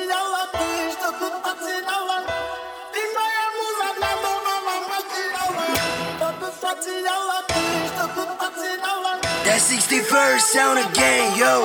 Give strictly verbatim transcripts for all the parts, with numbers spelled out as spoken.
потеряла ты, что тут потеряла? Ты моя муза, для дома мама потеряла. Что тут потеряла ты, что тут потеряла? That sixty-first sound again, yo.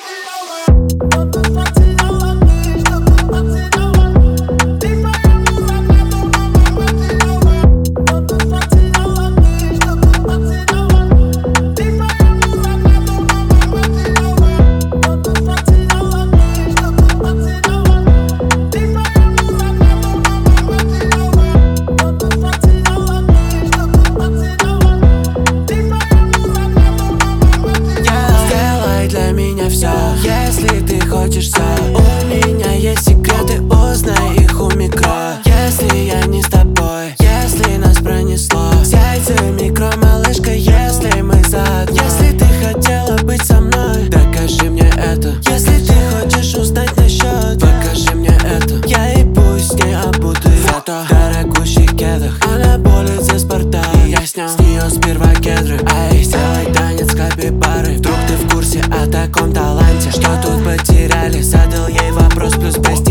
Если ты хочешь все, у меня есть секреты, узнай их у микро. Если я не с тобой, если нас пронесло, сядь за микро, малышка, если мы заодно. Если ты хотела быть со мной, докажи мне это. Если ты хочешь узнать насчет, покажи мне это. Я и пусть не обутый в дорогущих кедах. Она болит за спорта, и я снял с нее сперва кедры. Ай, сделай танец капибары. Вдруг ты в курсе о таком таланте? Что тут потеряли? Задал ей вопрос плюс бесть.